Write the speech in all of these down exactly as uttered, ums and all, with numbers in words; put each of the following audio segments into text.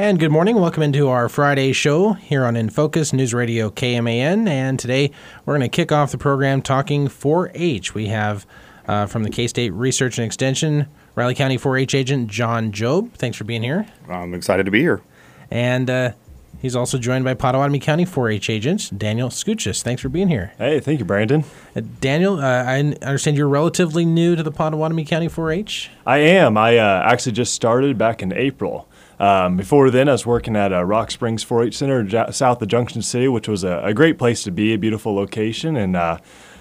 And good morning. Welcome into our Friday show here on In Focus News Radio K M A N. And today we're going to kick off the program talking four H. We have uh, from the K-State Research and Extension, Riley County four H agent John Jobe. Thanks for being here. I'm excited to be here. And uh, he's also joined by Pottawatomie County four H agent Daniel Skuchis. Thanks for being here. Hey, thank you, Brandon. Uh, Daniel, uh, I understand you're relatively new to the Pottawatomie County four H? I am. I uh, actually just started back in April. Um, before then, I was working at uh, Rock Springs four H Center j- south of Junction City, which was a, a great place to be, a beautiful location, and uh,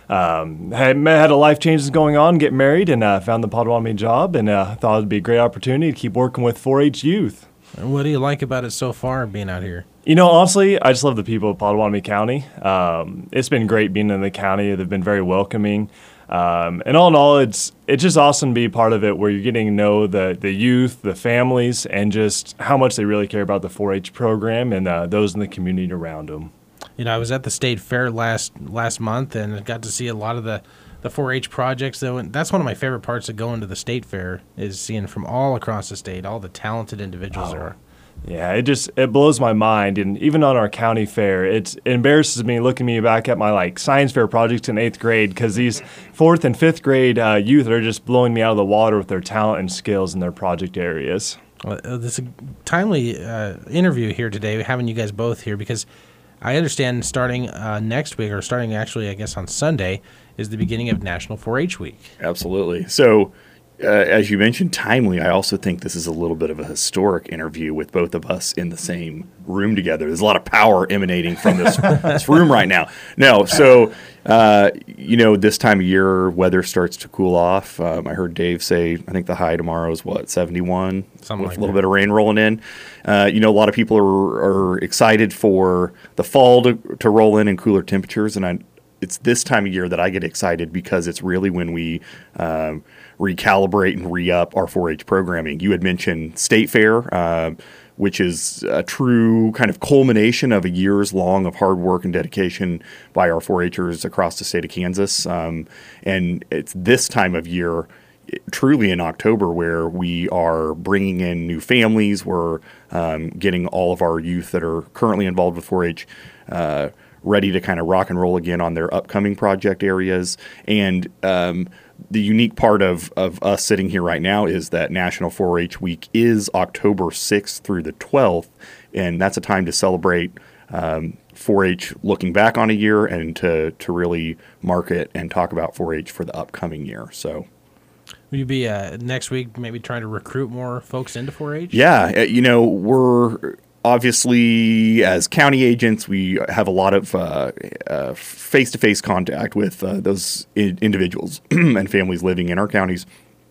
um, had, had a life changes going on, get married, and uh, found the Pottawatomie job, and uh, thought it would be a great opportunity to keep working with four H youth. What do you like about it so far, being out here? You know, honestly, I just love the people of Pottawatomie County. Um, it's been great being in the county. They've been very welcoming. Um, and all in all, it's it's just awesome to be part of it, where you're getting to know the, the youth, the families, and just how much they really care about the four H program and uh, those in the community around them. You know, I was at the state fair last last month and got to see a lot of the, the four H projects. Though, and that's one of my favorite parts of going to the state fair, is seeing from all across the state all the talented individuals Oh. there are. Yeah, it just it blows my mind, and even on our county fair, it's, it embarrasses me looking me back at my like science fair projects in eighth grade, because these fourth and fifth grade uh, youth are just blowing me out of the water with their talent and skills in their project areas. Well, uh, this is a timely uh, interview here today, having you guys both here, because I understand starting uh, next week, or starting actually, I guess, on Sunday, is the beginning of National four H Week. Absolutely. So, uh, as you mentioned, timely, I also think this is a little bit of a historic interview with both of us in the same room together. There's a lot of power emanating from this, this room right now. No, so, uh, you know, this time of year, weather starts to cool off. Um, I heard Dave say, I think the high tomorrow is, what, seventy-one? Something with like a little that. bit of rain rolling in. Uh, you know, a lot of people are, are excited for the fall to, to roll in and cooler temperatures, and I it's this time of year that I get excited, because it's really when we um, recalibrate and re-up our four H programming. You had mentioned State Fair, uh, which is a true kind of culmination of a years long of hard work and dedication by our four Hers across the state of Kansas. Um, and it's this time of year, truly in October, where we are bringing in new families. We're um, getting all of our youth that are currently involved with four H uh, ready to kind of rock and roll again on their upcoming project areas. And um, the unique part of, of us sitting here right now is that National four H Week is October sixth through the twelfth, and that's a time to celebrate um, four H looking back on a year, and to, to really market and talk about four H for the upcoming year. So, Will you be uh, next week maybe trying to recruit more folks into four H? yeah, uh, you know, we're obviously, as county agents, we have a lot of uh, uh, face-to-face contact with uh, those I- individuals and families living in our counties,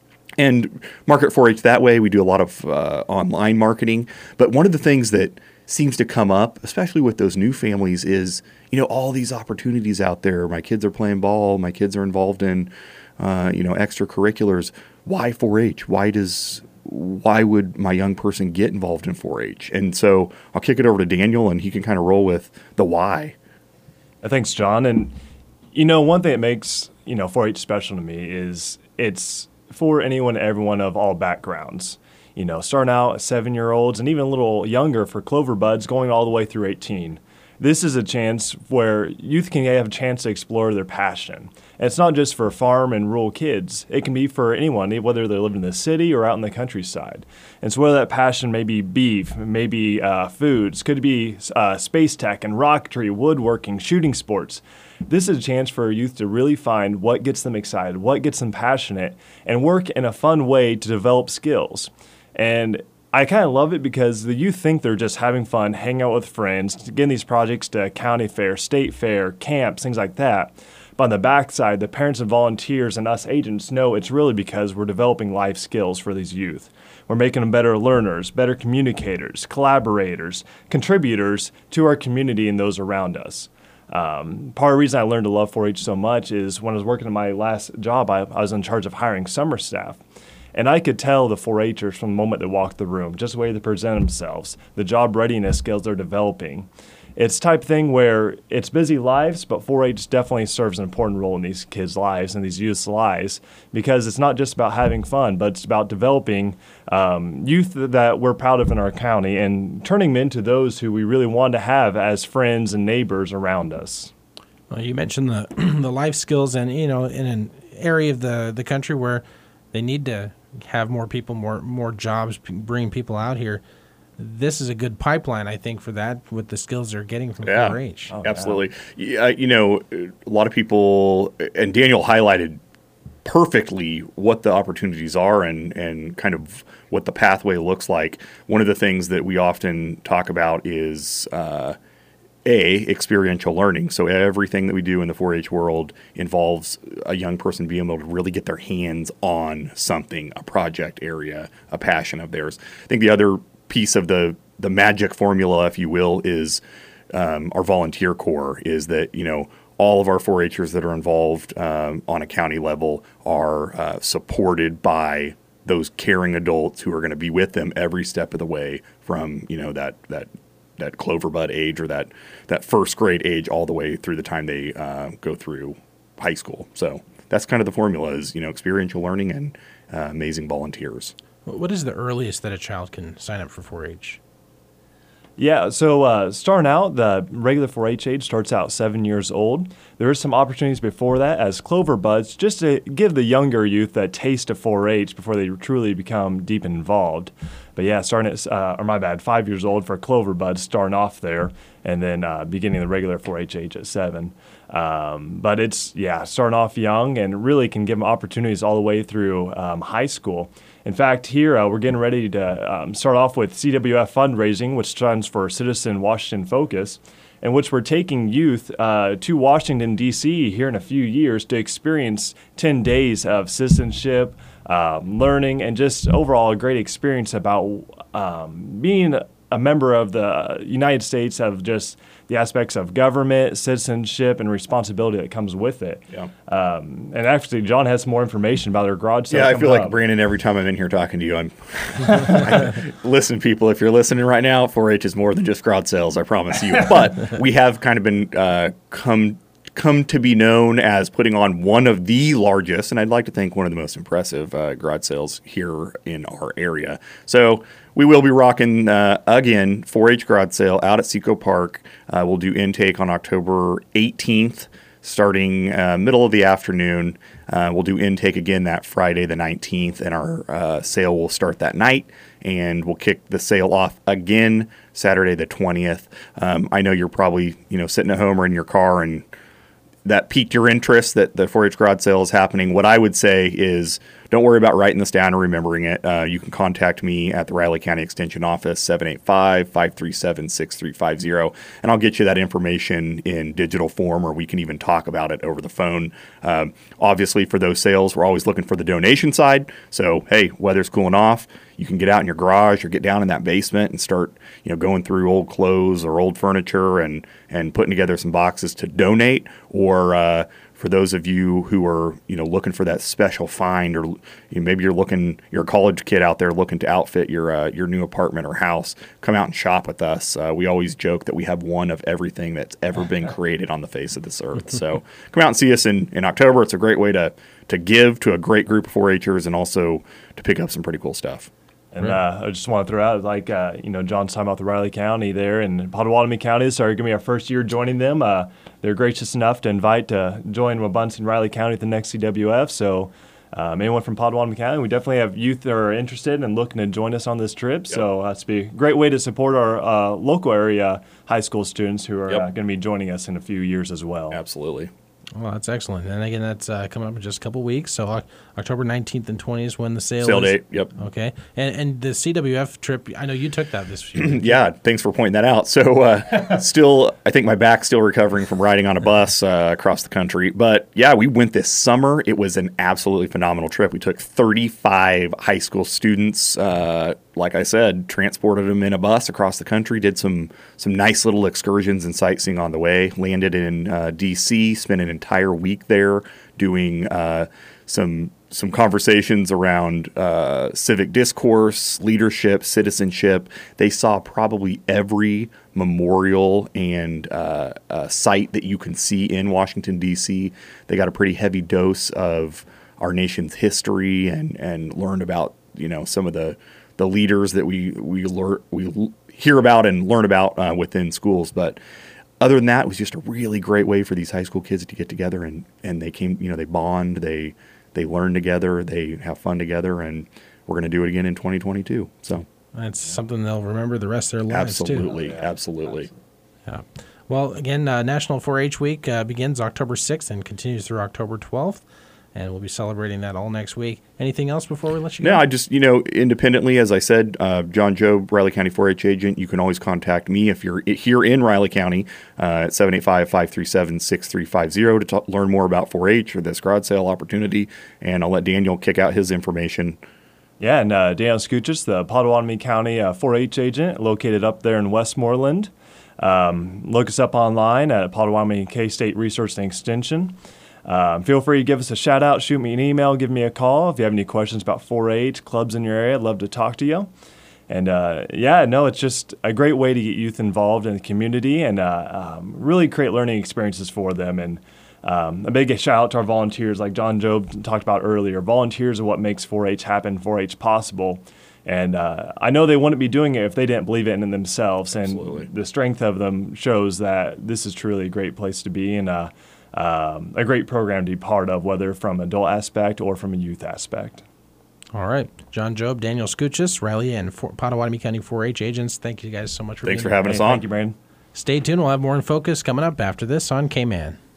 and market four H that way. We do a lot of uh, online marketing. But one of the things that seems to come up, especially with those new families, is, you know, all these opportunities out there. My kids are playing ball. My kids are involved in, uh, you know, extracurriculars. Why four H? Why does why would my young person get involved in four H? And so I'll kick it over to Daniel, and he can kind of roll with the why. Thanks, John. And, you know, one thing that makes, you know, four H special to me is it's for anyone and everyone of all backgrounds. You know, starting out as seven-year-olds and even a little younger for Clover Buds, going all the way through eighteen. This is a chance where youth can have a chance to explore their passion. And it's not just for farm and rural kids. It can be for anyone, whether they're living in the city or out in the countryside. And so whether that passion may be beef, maybe uh, foods, could be uh, space tech and rocketry, woodworking, shooting sports. This is a chance for youth to really find what gets them excited, what gets them passionate, and work in a fun way to develop skills. And I kind of love it because the youth think they're just having fun, hanging out with friends, getting these projects to county fair, state fair, camps, things like that. But on the backside, the parents and volunteers and us agents know it's really because we're developing life skills for these youth. We're making them better learners, better communicators, collaborators, contributors to our community and those around us. Um, part of the reason I learned to love four H so much is when I was working in my last job, I, I was in charge of hiring summer staff. And I could tell the four Hers from the moment they walked the room, just the way they present themselves, the job readiness skills they're developing. it's type thing where it's busy lives, but four H definitely serves an important role in these kids' lives and these youth's lives, because it's not just about having fun, but it's about developing um, youth that we're proud of in our county and turning them into those who we really want to have as friends and neighbors around us. Well, you mentioned the the life skills, and you know, in an area of the, the country where they need to have more people, more more jobs, bring people out here. This is a good pipeline, I think, for that with the skills they're getting from Yeah, four H. oh, absolutely. Yeah. You know, a lot of people, and Daniel highlighted perfectly what the opportunities are and, and kind of what the pathway looks like. One of the things that we often talk about is uh, A, experiential learning. So everything that we do in the four H world involves a young person being able to really get their hands on something, a project area, a passion of theirs. I think the other piece of the the magic formula, if you will, is um, our volunteer corps. Is that, you know, all of our four H'ers that are involved um, on a county level are uh, supported by those caring adults who are going to be with them every step of the way, from, you know, that that that clover bud age or that that first grade age all the way through the time they uh, go through high school. So that's kind of the formula, is, you know, experiential learning and uh, amazing volunteers. What is the earliest that a child can sign up for four H? Yeah, so uh, starting out, the regular four H age starts out seven years old. There are some opportunities before that as clover buds, just to give the younger youth that taste of four H before they truly become deep involved. But yeah, starting at, uh, or my bad, five years old for clover buds, starting off there, and then uh, beginning the regular four H age at seven. Um, but it's, yeah, starting off young and really can give them opportunities all the way through um, high school. In fact, here uh, we're getting ready to um, start off with C W F fundraising, which stands for Citizen Washington Focus, in which we're taking youth uh, to Washington, D C here in a few years to experience ten days of citizenship, um, learning, and just overall a great experience about um, being a member of the United States, of just the aspects of government, citizenship, and responsibility that comes with it. Yeah. Um, and actually, John has more information about our garage sale. Yeah, I feel like up. Brandon, every time I'm in here talking to you, I'm I, listen, people, if you're listening right now, four H is more than just garage sales, I promise you. But we have kind of been uh, come come to be known as putting on one of the largest, and I'd like to think one of the most impressive uh, garage sales here in our area. So we will be rocking, uh, again, four H garage sale out at Seco Park. Uh, we'll do intake on October eighteenth, starting uh, middle of the afternoon. Uh, we'll do intake again that Friday the nineteenth, and our uh, sale will start that night, and we'll kick the sale off again Saturday the twentieth. Um, I know you're probably, you know, sitting at home or in your car, and that piqued your interest that the four H garage sale is happening. What I would say is, don't worry about writing this down or remembering it. Uh, you can contact me at the Riley County Extension Office, seven eight five, five three seven, six three five zero, and I'll get you that information in digital form, or we can even talk about it over the phone. Um, obviously, for those sales, we're always looking for the donation side. So, hey, weather's cooling off. You can get out in your garage or get down in that basement and start, you know, going through old clothes or old furniture and, and putting together some boxes to donate. Or uh, for those of you who are, you know, looking for that special find, or you know, maybe you're looking, you're a college kid out there looking to outfit your uh, your new apartment or house, come out and shop with us. Uh, we always joke that we have one of everything that's ever been created on the face of this earth. So come out and see us in, in October. It's a great way to to give to a great group of four H'ers and also to pick up some pretty cool stuff. And uh, I just want to throw out, like, uh, you know, John's talking about the Riley County there, and Pottawatomie County is going to be our first year joining them. Uh, they're gracious enough to invite to join Wabaunsee and Riley County at the next C W F. So um, anyone from Pottawatomie County, we definitely have youth that are interested and looking to join us on this trip. Yep. So uh, it's be a great way to support our uh, local area high school students who are yep. uh, going to be joining us in a few years as well. Absolutely. Well, that's excellent. And again, that's uh, coming up in just a couple weeks. So uh, October nineteenth and twentieth is when the sale, sale is. date. Yep. Okay. And and the C W F trip, I know you took that this year. Yeah. Thanks for pointing that out. So uh, still, I think my back's still recovering from riding on a bus uh, across the country. But yeah, we went this summer. It was an absolutely phenomenal trip. We took thirty-five high school students, uh, like I said, transported them in a bus across the country, did some some nice little excursions and sightseeing on the way, landed in uh, D C, spent an entire week there doing uh, some some conversations around uh, civic discourse, leadership, citizenship. They saw probably every memorial and uh, uh, site that you can see in Washington, D C. They got a pretty heavy dose of our nation's history and, and learned about, you know, some of the, the leaders that we we learn we hear about and learn about uh, within schools. But other than that, it was just a really great way for these high school kids to get together and, and they came, you know, they bond, they They learn together, they have fun together, and we're going to do it again in twenty twenty-two. So that's something they'll remember the rest of their lives, absolutely, too. Absolutely, absolutely. Yeah. Well, again, uh, National four H Week uh, begins October sixth and continues through October twelfth, and we'll be celebrating that all next week. Anything else before we let you go? No, I just, you know, independently, as I said, uh, John Job, Riley County four H agent. You can always contact me if you're here in Riley County uh, at seven eight five, five three seven, six three five zero to t- learn more about four H or this garage sale opportunity. And I'll let Daniel kick out his information. Yeah, and uh, Daniel Skuchis, the Potawatomi County uh, four H agent located up there in Westmoreland. Um, look us up online at Potawatomi K-State Research and Extension. Um, feel free to give us a shout out, shoot me an email, give me a call. If you have any questions about four H, clubs in your area, I'd love to talk to you. And uh, yeah, no, it's just a great way to get youth involved in the community and uh, um, really create learning experiences for them. And um, a big shout out to our volunteers, like John Job talked about earlier. Volunteers are what makes four H happen, four H possible. And uh, I know they wouldn't be doing it if they didn't believe it in themselves. And Absolutely. The strength of them shows that this is truly a great place to be and uh, um, a great program to be part of, whether from an adult aspect or from a youth aspect. All right. John Job, Daniel Skuchis, Riley, and for- Potawatomi County four H agents, thank you guys so much for Thanks being for having here. us on. Thank you, Brandon. Stay tuned. We'll have more in focus coming up after this on K-Man.